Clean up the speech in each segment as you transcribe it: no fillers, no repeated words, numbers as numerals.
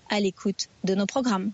à l'écoute de nos programmes.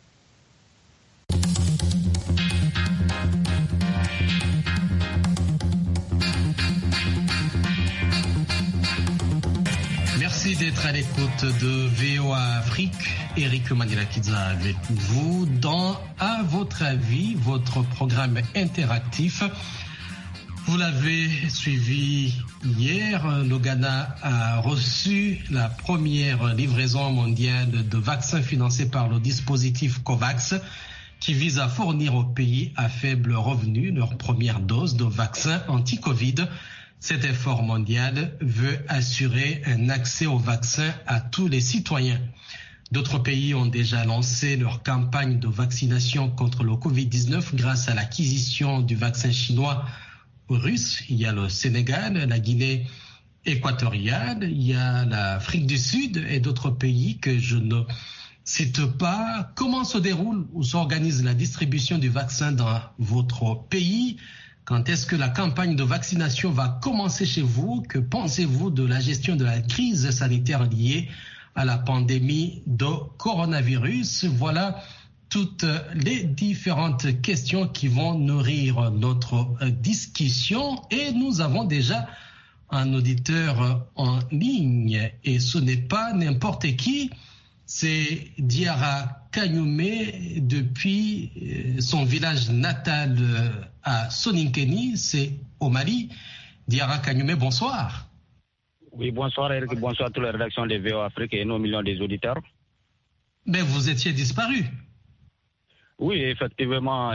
Merci d'être à l'écoute de VOA Afrique. Eric Manilakiza avec vous dans À votre avis, votre programme interactif. Vous l'avez suivi hier, le Ghana a reçu la première livraison mondiale de vaccins financés par le dispositif COVAX qui vise à fournir aux pays à faible revenu leur première dose de vaccin anti-Covid. Cet effort mondial veut assurer un accès au vaccin à tous les citoyens. D'autres pays ont déjà lancé leur campagne de vaccination contre le Covid-19 grâce à l'acquisition du vaccin chinois russe. Il y a le Sénégal, la Guinée équatoriale, il y a l'Afrique du Sud et d'autres pays que je ne cite pas. Comment se déroule ou s'organise la distribution du vaccin dans votre pays? Quand est-ce que la campagne de vaccination va commencer chez vous? Que pensez-vous de la gestion de la crise sanitaire liée à la pandémie de coronavirus? Voilà toutes les différentes questions qui vont nourrir notre discussion. Et nous avons déjà un auditeur en ligne. Et ce n'est pas n'importe qui, c'est Diarra Kanyume depuis son village natal à Soninkeni, c'est au Mali. Diarra Kanyume, bonsoir. Oui, bonsoir Eric, bonsoir à toute la rédaction de VOA Afrique et nos millions des auditeurs. Mais vous étiez disparu. Oui, effectivement,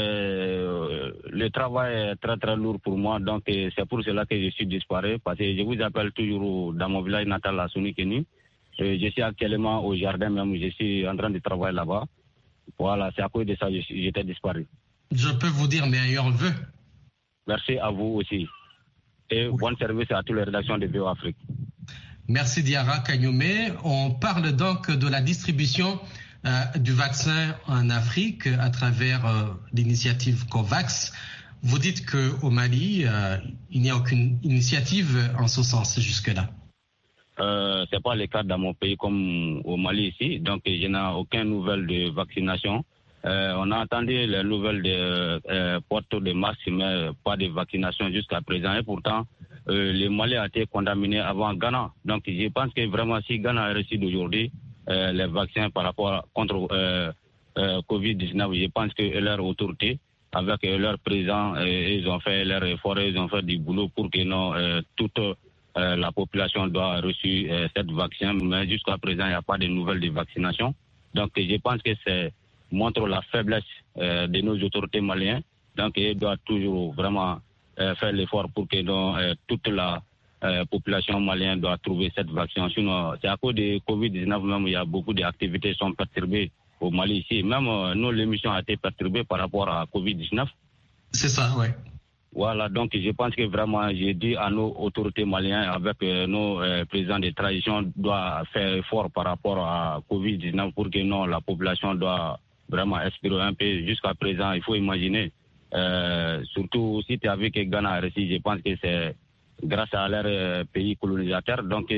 le travail est très très lourd pour moi, donc c'est pour cela que je suis disparu, parce que je vous appelle toujours dans mon village natal à Soninkeni. Je suis actuellement au jardin même, je suis en train de travailler là-bas. Voilà, c'est à cause de ça que j'étais disparu. Je peux vous dire meilleurs vœux. Merci à vous aussi. Et oui. Bon service à toutes les rédactions de VOA Afrique. Merci Diarra Kanyume. On parle donc de la distribution du vaccin en Afrique à travers l'initiative COVAX. Vous dites qu'au Mali, il n'y a aucune initiative en ce sens jusque-là. C'est pas le cas dans mon pays comme au Mali ici, donc je n'ai aucune nouvelle de vaccination. On a entendu les nouvelles de porte de masques, mais pas de vaccination jusqu'à présent. Et pourtant, le Mali a été contaminé avant Ghana. Donc je pense que vraiment si Ghana a reçu d'aujourd'hui les vaccins par rapport contre Covid-19, je pense que leur autorité, avec leur président, ils ont fait leur effort, ils ont fait du boulot pour que toute la population doit reçu cette vaccin, mais jusqu'à présent, il n'y a pas de nouvelles de vaccination. Donc, je pense que ça montre la faiblesse de nos autorités maliennes. Donc, ils doivent toujours vraiment faire l'effort pour que toute la population malienne doit trouver cette vaccin. Sinon, c'est à cause de Covid-19 même, il y a beaucoup d'activités qui sont perturbées au Mali ici. Même nous, l'émission a été perturbée par rapport à Covid-19. C'est ça, oui. Voilà, donc je pense que vraiment, j'ai dit à nos autorités maliennes, avec nos présidents de transition, doivent faire effort par rapport à Covid-19 pour que la population doit vraiment expirer un peu. Jusqu'à présent, il faut imaginer, surtout si tu as vu que Ghana a reçu, je pense que c'est grâce à leur pays colonisateur. Donc,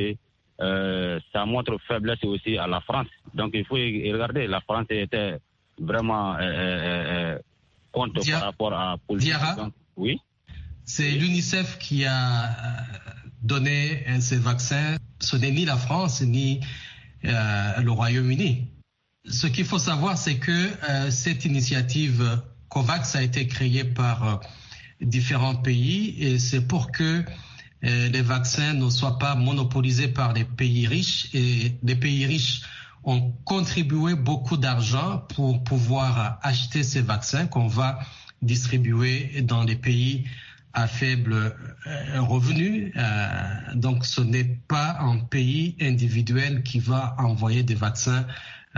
ça montre faiblesse aussi à la France. Donc, il faut regarder, la France était vraiment contre par rapport à politique. Oui. C'est l'UNICEF qui a donné ces vaccins. Ce n'est ni la France ni le Royaume-Uni. Ce qu'il faut savoir, c'est que cette initiative COVAX a été créée par différents pays et c'est pour que les vaccins ne soient pas monopolisés par les pays riches. Et les pays riches ont contribué beaucoup d'argent pour pouvoir acheter ces vaccins qu'on va distribuer dans les pays à faible revenu. Donc ce n'est pas un pays individuel qui va envoyer des vaccins.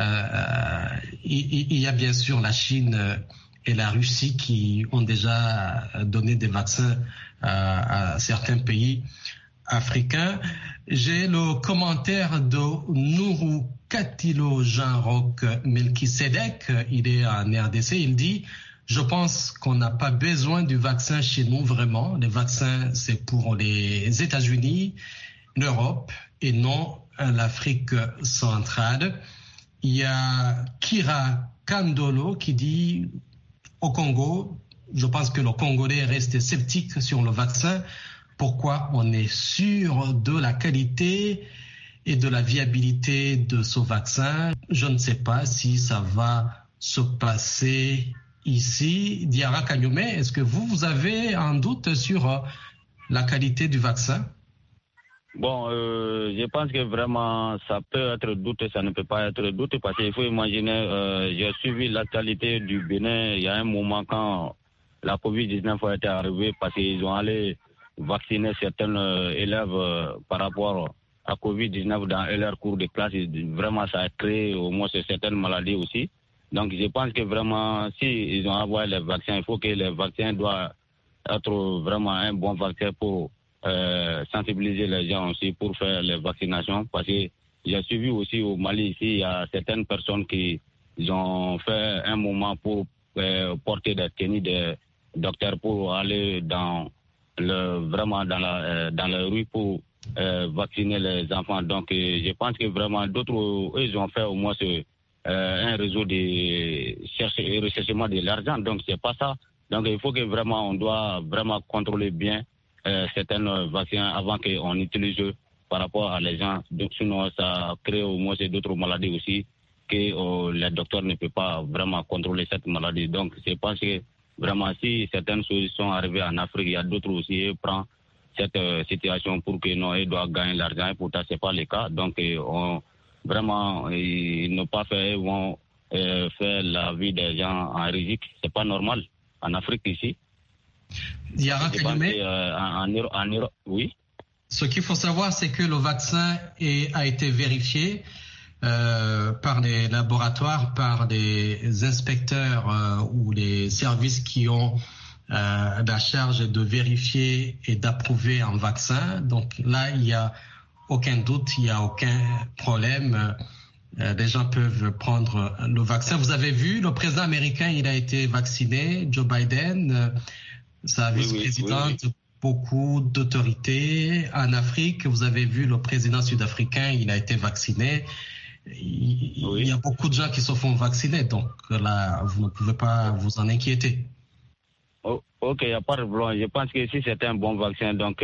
Il y a bien sûr la Chine et la Russie qui ont déjà donné des vaccins à certains pays africains. J'ai le commentaire de Nourou Katilo Jean-Roch Melkisedek. Il est en RDC. Il dit: je pense qu'on n'a pas besoin du vaccin chez nous vraiment. Les vaccins, c'est pour les États-Unis, l'Europe et non l'Afrique centrale. il y a Kira Kandolo qui dit au Congo, je pense que le Congolais reste sceptique sur le vaccin. Pourquoi on est sûr de la qualité et de la viabilité de ce vaccin? Je ne sais pas si ça va se passer ici. Diarra Kanyume, est-ce que vous avez un doute sur la qualité du vaccin? Bon, je pense que vraiment ça peut être doute, ça ne peut pas être doute parce qu'il faut imaginer, j'ai suivi l'actualité du Bénin il y a un moment quand la Covid-19 a été arrivée parce qu'ils ont allé vacciner certains élèves par rapport à Covid-19 dans leur cours de classe. Vraiment, ça a créé au moins certaines maladies aussi. Donc, je pense que vraiment, s'ils ont envoyé les vaccins, il faut que les vaccins doivent être vraiment un bon vaccin pour sensibiliser les gens aussi pour faire les vaccinations. Parce que j'ai suivi aussi au Mali ici, il y a certaines personnes qui ont fait un moment pour porter des tenues de docteurs pour aller dans la rue pour vacciner les enfants. Donc, je pense que vraiment d'autres, ils ont fait au moins un réseau de recherchement de l'argent. Donc, c'est pas ça. Donc, il faut que vraiment, on doit vraiment contrôler bien certains vaccins avant qu'on utilise par rapport à les gens. Donc, sinon, ça crée au moins d'autres maladies aussi que les docteurs ne peuvent pas vraiment contrôler cette maladie. Donc, c'est parce que vraiment, si certaines choses sont arrivées en Afrique, il y a d'autres aussi qui prennent cette situation pour que non, ils doivent gagner l'argent. Et pourtant, ce n'est pas le cas. Donc, vraiment, ils n'ont pas fait, ils vont faire la vie des gens en risque. Ce n'est pas normal en Afrique ici. Diarra Kanyume, en Europe, oui. Ce qu'il faut savoir, c'est que le vaccin a été vérifié par les laboratoires, par les inspecteurs ou les services qui ont la charge de vérifier et d'approuver un vaccin. Donc là, il n'y a aucun doute, il n'y a aucun problème. Les gens peuvent prendre le vaccin. Vous avez vu, le président américain, il a été vacciné, Joe Biden, sa vice-présidente, beaucoup d'autorités. En Afrique, vous avez vu le président sud-africain, il a été vacciné. Il y a beaucoup de gens qui se font vacciner, donc là, vous ne pouvez pas vous en inquiéter. Ok, il n'y a pas de problème. Je pense que si c'est un bon vaccin, donc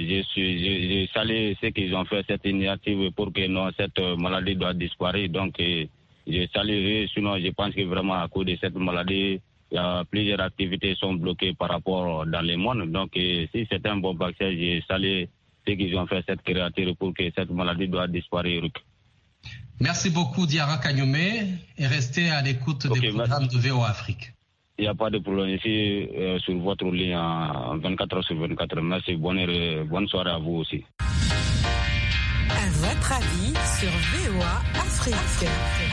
je salue ceux qui ont fait cette initiative pour que non, cette maladie doit disparaître. Donc, je salue. Sinon, je pense que vraiment à cause de cette maladie, il y a plusieurs activités qui sont bloquées par rapport dans le monde. Donc, si c'est un bon vaccin, je salue ceux qui ont fait cette créature pour que cette maladie doit disparaître. Merci beaucoup, Diarra Kanyume, et restez à l'écoute des programmes de VOA Afrique. Il n'y a pas de problème ici sur votre ligne en 24 heures sur 24. Merci, bonne soirée à vous aussi. À votre avis sur VOA Afrique.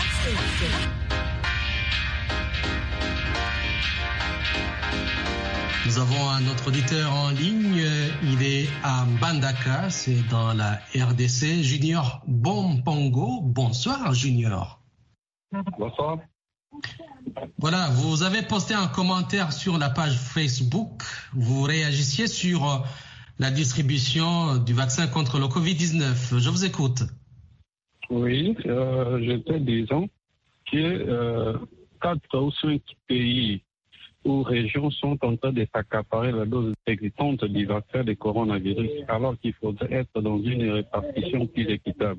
Nous avons un autre auditeur en ligne, il est à Mbandaka, c'est dans la RDC, Junior Bompongo. Bonsoir Junior. Bonsoir. Voilà, vous avez posté un commentaire sur la page Facebook, vous réagissiez sur la distribution du vaccin contre le Covid-19. Je vous écoute. Oui, j'étais disant que 4 ou 5 pays ou régions sont en train de s'accaparer la dose existante du vaccin de coronavirus, alors qu'il faudrait être dans une répartition plus équitable.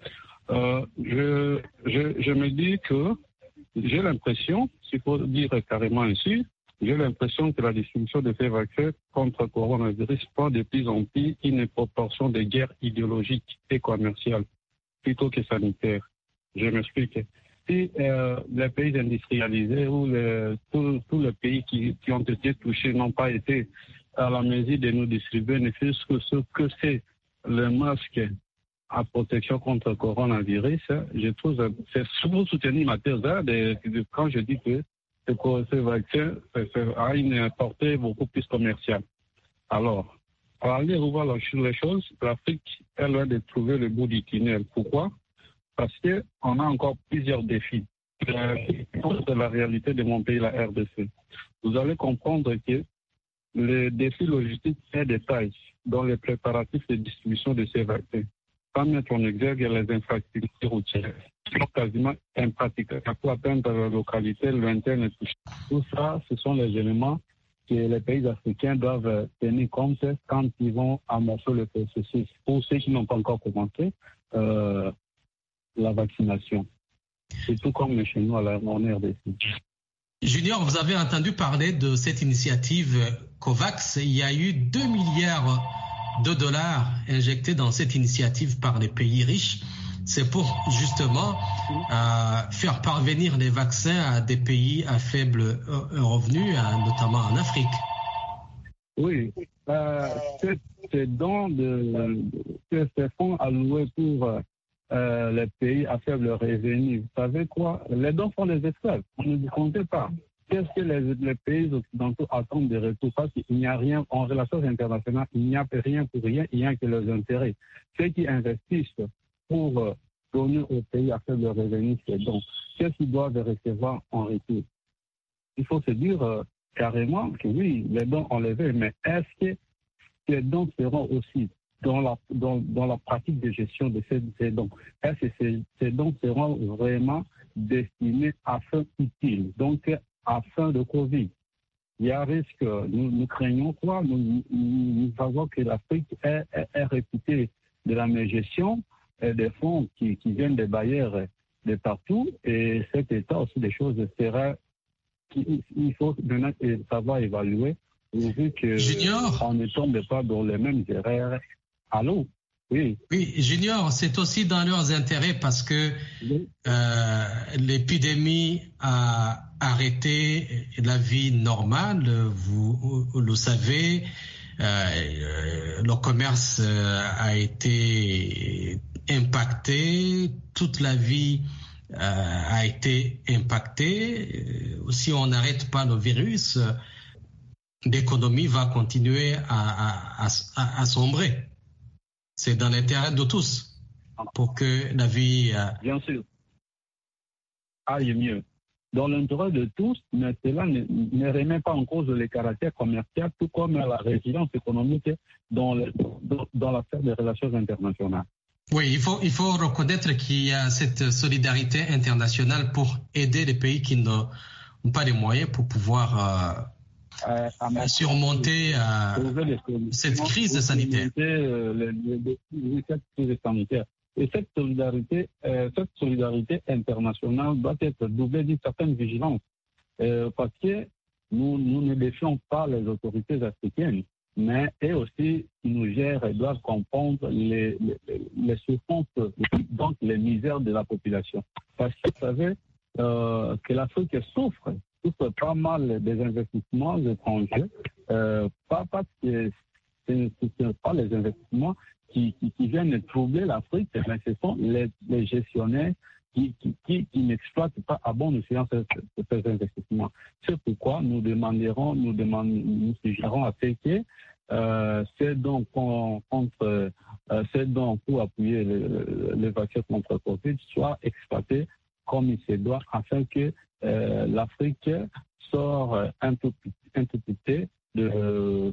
Je me dis que j'ai l'impression, s'il faut dire carrément ainsi, j'ai l'impression que la distribution de ces vaccins contre coronavirus prend de plus en plus une proportion de guerre idéologique et commerciale plutôt que sanitaire. Je m'explique. Si les pays industrialisés ou tous les pays qui ont été touchés n'ont pas été à la mesure de nous distribuer, ne fût-ce que ce que c'est le masque à protection contre le coronavirus, je trouve c'est pour soutenir ma thèse quand je dis que ce vaccin a une portée beaucoup plus commerciale. Alors, pour aller revoir les choses, l'Afrique est loin de trouver le bout du tunnel. Pourquoi? Parce qu'on a encore plusieurs défis. C'est la réalité de mon pays, la RDC. Vous allez comprendre que le défi logistique est des tailles dans les préparatifs de distribution de ces vaccins. pas mettre en exergue les infrastructures routières qui sont quasiment impraticables pour atteindre la localité lointaine et tout ça, ce sont les éléments que les pays africains doivent tenir compte quand ils vont amorcer le processus. Pour ceux qui n'ont pas encore commencé la vaccination. C'est tout comme chez nous en RDC. Junior, vous avez entendu parler de cette initiative COVAX. Il y a eu 2 milliards de dollars injectés dans cette initiative par les pays riches. C'est pour justement faire parvenir les vaccins à des pays à faible revenu, notamment en Afrique. Oui, ces fonds alloués pour les pays à faible revenu, vous savez quoi? Les dons sont des esclaves, on ne vous comptez pas. Qu'est-ce que les pays occidentaux attendent des retours? Parce qu'il n'y a rien en relations internationales, il n'y a rien pour rien, il n'y a que leurs intérêts. Ceux qui investissent pour donner aux pays à faible revenu ces dons, qu'est-ce qu'ils doivent recevoir en retour? Il faut se dire carrément que oui, les dons enlevés, mais est-ce que ces dons seront aussi dans la pratique de gestion de ces dons? Est-ce que ces dons seront vraiment destinés à fin utile, donc à fin de Covid? Il y a un risque, nous craignons quoi? Nous savons que l'Afrique est réputée de la mégestion des fonds qui viennent des bailleurs de partout, et cet état aussi des choses sera qu'il faut maintenant savoir évaluer, vu que Junior, on ne tombe pas dans les mêmes erreurs. Allô? Oui. Oui, Junior, c'est aussi dans leurs intérêts parce que l'épidémie a arrêté la vie normale, vous le savez. Le commerce a été impacté, toute la vie a été impactée. Si on n'arrête pas le virus, l'économie va continuer à sombrer. C'est dans l'intérêt de tous pour que la vie bien sûr aille mieux. Dans l'intérêt de tous, mais cela ne remet pas en cause les caractères commerciaux, tout comme la résilience économique dans l'affaire des relations internationales. Oui, il faut reconnaître qu'il y a cette solidarité internationale pour aider les pays qui n'ont pas les moyens pour pouvoir surmonter cette crise sanitaire. Cette crise sanitaire. Et cette solidarité internationale doit être doublée d'une certaine vigilance, parce que nous ne défions pas les autorités africaines, mais elles aussi nous gèrent et doivent comprendre les souffrances, donc les misères de la population. Parce que vous savez que l'Afrique souffre pas mal des investissements étrangers, pas parce que ce ne sont pas les investissements qui viennent troubler l'Afrique, mais ce sont les gestionnaires qui n'exploitent pas à bon escient ces investissements. C'est pourquoi nous suggérons à ce que ces dons pour appuyer les vaccins contre Covid soient exploités comme il se doit, afin que l'Afrique sort un tout petit peu de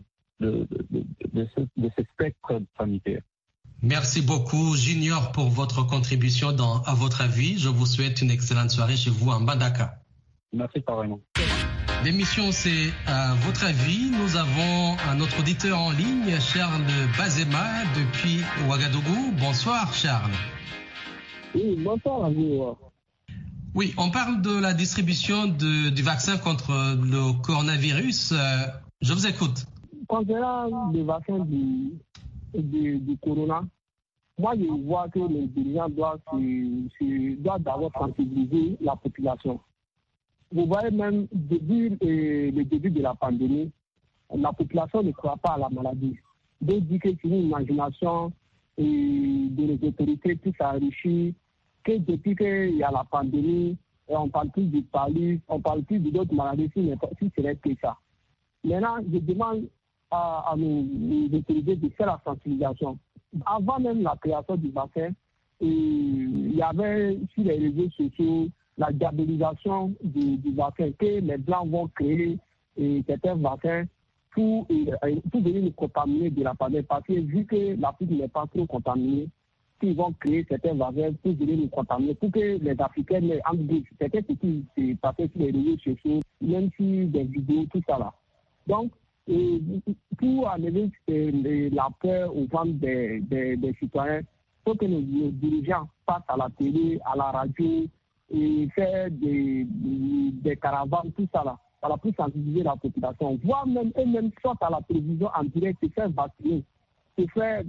ce spectre sanitaire. Merci beaucoup, Junior, pour votre contribution à votre avis. Je vous souhaite une excellente soirée chez vous en Mbandaka. Merci pareillement. L'émission, c'est à votre avis. Nous avons un autre auditeur en ligne, Charles Bazema, depuis Ouagadougou. Bonsoir, Charles. Oui, bonsoir à vous. Oui, on parle de la distribution du vaccin contre le coronavirus. Je vous écoute. Concernant le vaccin du corona, moi je vois que les dirigeants doivent d'abord sensibiliser la population. Vous voyez même depuis le début de la pandémie, la population ne croit pas à la maladie. Donc dit que c'est une imagination de les autorités qui s'enrichissent, que depuis qu'il y a la pandémie, on parle plus du palud, on parle plus d'autres maladies, si ce n'est que ça. Maintenant, je demande à nos autorités de faire la sensibilisation. Avant même la création du vaccin, il y avait sur les réseaux sociaux la diabolisation du vaccin, que les Blancs vont créer certains vaccins pour venir nous contaminer de la pandémie. Parce que vu que l'Afrique n'est pas trop contaminée, qu'ils vont créer certains vaccins pour gérer les contaminés, pour que les Africains en groupe. C'était ce qui s'est passé sur les réseaux sociaux, même si des vidéos, tout ça là. Donc, pour enlever la peur au ventre des citoyens, il faut que nos dirigeants passent à la télé, à la radio, et faire des caravanes, tout ça là. Voilà, pour sensibiliser la population. Voire même eux-mêmes sortent à la télévision en direct, se faire vacciner. Se faire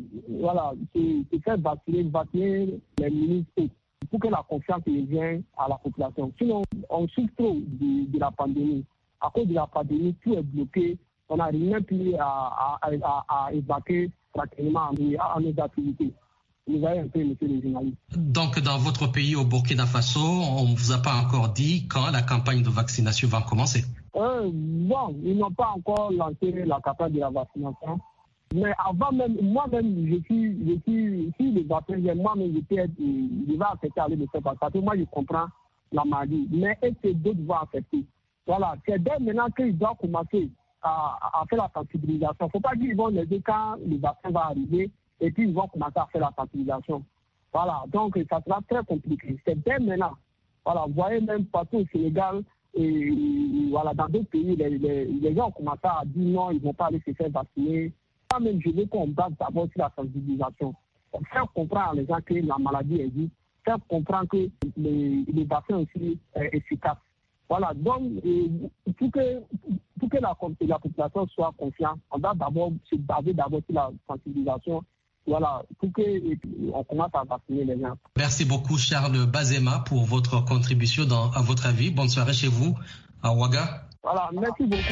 vacciner les ministres pour que la confiance revienne à la population. Sinon, on souffre trop de la pandémie. À cause de la pandémie, tout est bloqué. On n'a rien plus à évacuer tranquillement à nos activités. Vous voyez un peu, monsieur le journaliste. Donc, dans votre pays, au Burkina Faso, on ne vous a pas encore dit quand la campagne de vaccination va commencer? Bon, ils n'ont pas encore lancé la campagne de la vaccination. Mais avant même, moi-même, je suis le vaccin, moi-même, je vais accepter d'aller le faire parce que moi, je comprends la maladie. Mais est-ce que d'autres vont accepter? Voilà, c'est dès maintenant qu'ils doivent commencer à faire la sensibilisation. Il ne faut pas dire qu'ils vont les dire quand le vaccin va arriver et puis ils vont commencer à faire la sensibilisation. Voilà, donc ça sera très compliqué. C'est dès maintenant. Voilà, vous voyez même partout au Sénégal, et voilà, dans d'autres pays, les gens ont commencé à dire non, ils ne vont pas aller se faire vacciner. Moi-même, je veux qu'on base d'abord sur la sensibilisation. Faire comprendre aux gens que la maladie existe, faire comprendre que les vaccins aussi est efficace. Voilà, donc pour que la population soit confiante, on doit d'abord se baser d'abord sur la sensibilisation. Voilà, pour qu'on commence à vacciner les gens. Merci beaucoup, Charles Bazema, pour votre contribution à votre avis. Bonne soirée chez vous, à Ouaga. Voilà, merci beaucoup.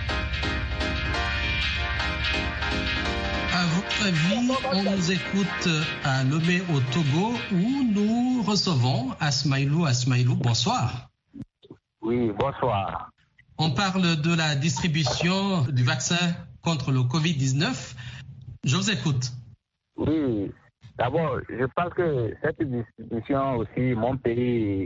À votre avis, on nous écoute à Lomé au Togo où nous recevons Asmaïlou. Asmaïlou, bonsoir. Oui, bonsoir. On parle de la distribution du vaccin contre le Covid-19. Je vous écoute. Oui, d'abord, je pense que cette distribution aussi, mon pays,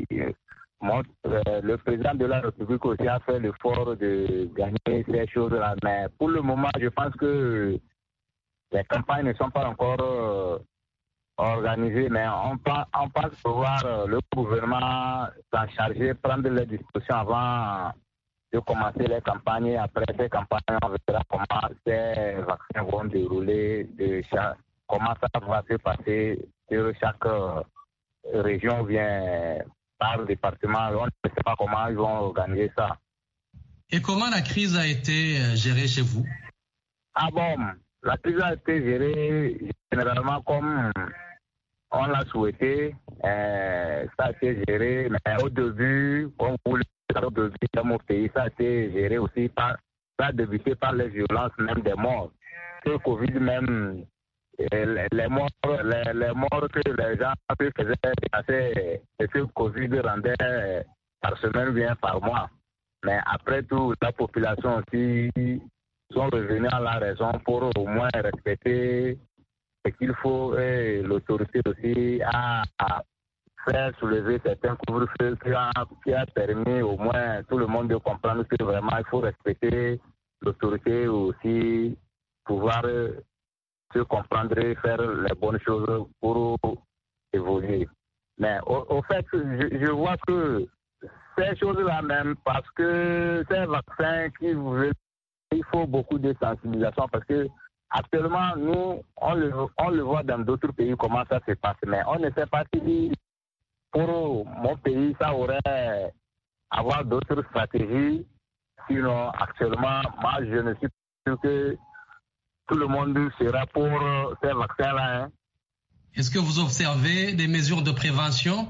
le président de la République aussi a fait l'effort de gagner ces choses-là. Mais pour le moment, je pense que les campagnes ne sont pas encore organisées, mais on pense pouvoir le gouvernement s'en charger, prendre les dispositions avant de commencer les campagnes. Après ces campagnes, on verra comment ces vaccins vont dérouler, comment ça va se passer sur chaque région, bien par département. On ne sait pas comment ils vont organiser ça. Et comment la crise a été gérée chez vous? Ah bon, la crise a été gérée généralement comme on l'a souhaité. Ça a été géré, mais au début, comme vous le savez, au début dans mon pays, ça a été géré aussi ça a débuté par les violences même des morts. Le Covid même, les morts que les gens faisaient dépasser et que le Covid rendait par semaine bien par mois. Mais après tout, la population aussi sont revenus à la raison pour au moins respecter ce qu'il faut et l'autorité aussi à faire soulever certains couvre-feux qui a permis au moins tout le monde de comprendre que vraiment il faut respecter l'autorité aussi pouvoir se comprendre et faire les bonnes choses pour évoluer. Mais au fait, je vois que ces choses-là même, parce que ces vaccins il faut beaucoup de sensibilisation parce que actuellement, nous, on le voit dans d'autres pays comment ça se passe, mais on ne sait pas si pour mon pays, ça aurait avoir d'autres stratégies. Sinon, actuellement, moi, je ne suis pas sûr que tout le monde sera pour ces vaccins-là. Hein. Est-ce que vous observez des mesures de prévention?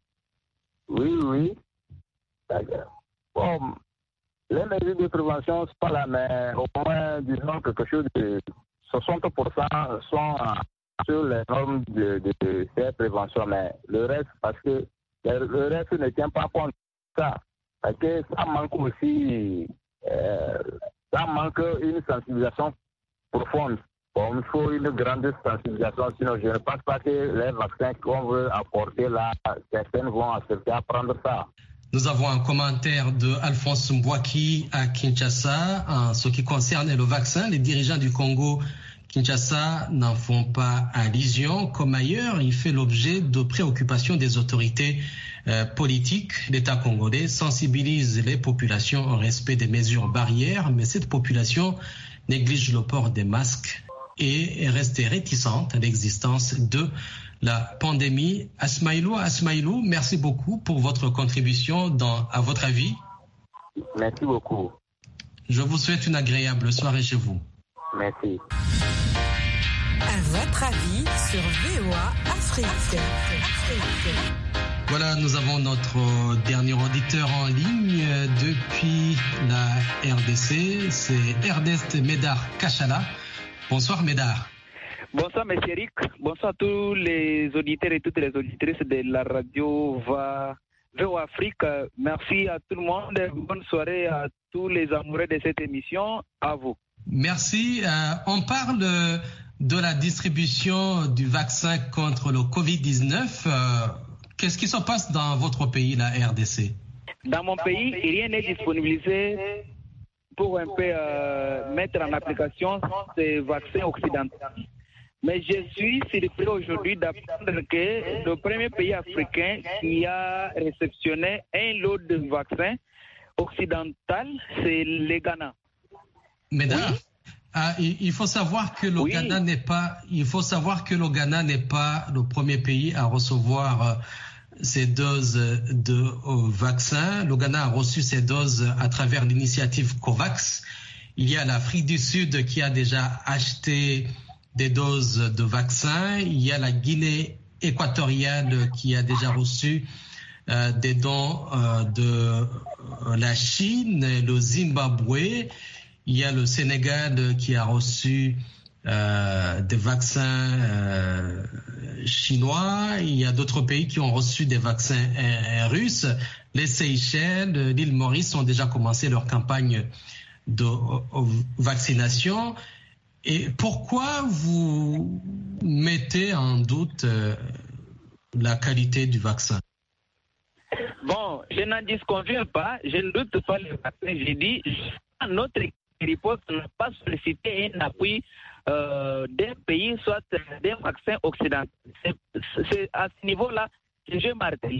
Oui. Bon, les mesures de prévention sont pas là, mais au moins, disons, quelque chose de 60% sont sur les normes de ces préventions, mais le reste, parce que le reste ne tient pas compte de ça. Parce que ça manque aussi, ça manque une sensibilisation profonde. Bon, il faut une grande sensibilisation, sinon je ne pense pas que les vaccins qu'on veut apporter là, certaines vont accepter à prendre ça. Nous avons un commentaire de Alphonse Mbouaki à Kinshasa en ce qui concerne le vaccin. Les dirigeants du Congo Kinshasa n'en font pas allusion. Comme ailleurs, il fait l'objet de préoccupations des autorités politiques. L'État congolais sensibilise les populations au respect des mesures barrières, mais cette population néglige le port des masques et est restée réticente à l'existence de la pandémie. Asmaïlou, merci beaucoup pour votre contribution à votre avis. Merci beaucoup. Je vous souhaite une agréable soirée chez vous. Merci. À votre avis sur VOA Afrique. Voilà, nous avons notre dernier auditeur en ligne depuis la RDC. C'est Ernest Médard Kachala. Bonsoir Médard. Bonsoir M. Eric. Bonsoir à tous les auditeurs et toutes les auditrices de la radio VOA Afrique. Merci à tout le monde. Bonne soirée à tous les amoureux de cette émission. À vous. Merci. On parle de la distribution du vaccin contre le Covid-19. Qu'est-ce qui se passe dans votre pays, la RDC? Dans mon pays, rien n'est disponibilisé pour un peu mettre en application ces vaccins occidentaux. Mais je suis surpris aujourd'hui d'apprendre que le premier pays africain qui a réceptionné un lot de vaccins occidentaux, c'est le Ghana. Mesdames, oui. Il faut savoir que le Ghana n'est pas. Il faut savoir que le Ghana n'est pas le premier pays à recevoir ces doses de vaccins. Le Ghana a reçu ces doses à travers l'initiative COVAX. Il y a l'Afrique du Sud qui a déjà acheté des doses de vaccins. Il y a la Guinée équatoriale qui a déjà reçu des dons de la Chine, le Zimbabwe. Il y a le Sénégal qui a reçu des vaccins chinois. Il y a d'autres pays qui ont reçu des vaccins russes. Les Seychelles, l'île Maurice ont déjà commencé leur campagne de vaccination. Et pourquoi vous mettez en doute la qualité du vaccin? Bon, je n'en disconviens pas. Je ne doute pas le vaccin. J'ai dit, notre riposte n'a pas sollicité un appui d'un pays, soit d'un vaccin occidental. C'est à ce niveau-là que je martyrise.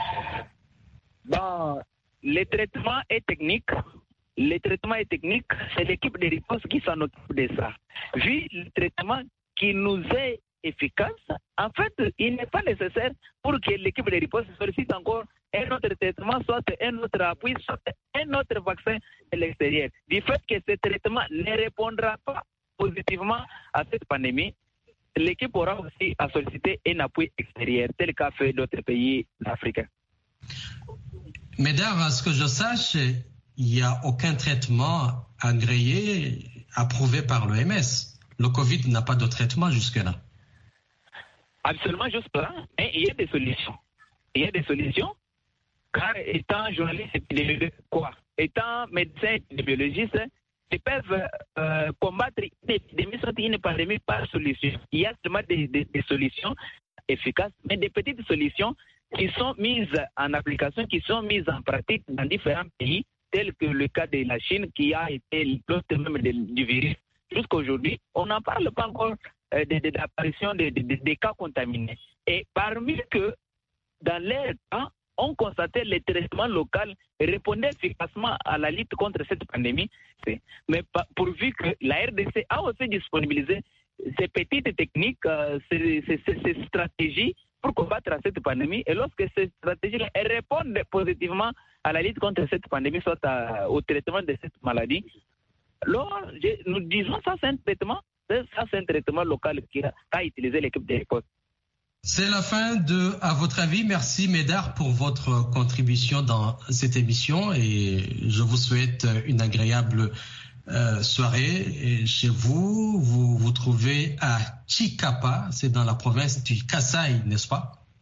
Bon, le traitement est technique. Le traitement est technique, c'est l'équipe de riposte qui s'en occupe de ça. Vu le traitement qui nous est efficace, en fait, il n'est pas nécessaire pour que l'équipe de riposte sollicite encore un autre traitement, soit un autre appui, soit un autre vaccin de l'extérieur. Du fait que ce traitement ne répondra pas positivement à cette pandémie, l'équipe aura aussi à solliciter un appui extérieur, tel qu'a fait d'autres pays africains. Médard, à ce que je sache, il n'y a aucun traitement agréé, approuvé par l'OMS. Le Covid n'a pas de traitement jusque-là. Absolument jusque-là. Mais il y a des solutions. Il y a des solutions, car étant journaliste épidémiologique, étant médecin épidémiologiste, ils peuvent combattre une épidémie, soit une pandémie par solution. Il y a seulement des solutions efficaces, mais des petites solutions qui sont mises en application, qui sont mises en pratique dans différents pays, tel que le cas de la Chine qui a été l'hôte même du virus. Jusqu'aujourd'hui, on n'en parle pas encore de l'apparition des cas contaminés. Et parmi que, dans l'air temps, on constatait les traitements locaux répondaient efficacement à la lutte contre cette pandémie. Mais pourvu que la RDC a aussi disponibilisé ces petites techniques, ces stratégies pour combattre cette pandémie. Et lorsque ces stratégies répondent positivement à la lutte contre cette pandémie, soit au traitement de cette maladie, alors nous disons ça c'est un traitement local qui a utilisé l'équipe de riposte. C'est la fin de À votre avis. Merci Médard pour votre contribution dans cette émission et je vous souhaite une agréable soirée. Et chez vous, vous vous trouvez à Chikapa, c'est dans la province du Kasaï, n'est-ce pas?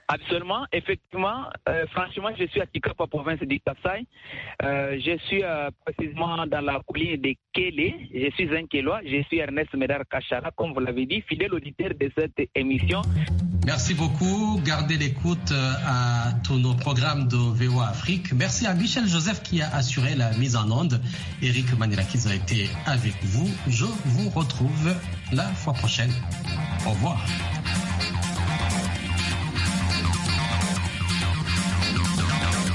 Absolument, effectivement. Franchement, je suis à Tikapa, province du Kasaï. Je suis précisément dans la colline de Kélé. Je suis un Kélois. Je suis Ernest Médard Kachara, comme vous l'avez dit, fidèle auditeur de cette émission. Merci beaucoup. Gardez l'écoute à tous nos programmes de VOA Afrique. Merci à Michel Joseph qui a assuré la mise en onde. Eric Manilakidza a été avec vous. Je vous retrouve la fois prochaine. Au revoir.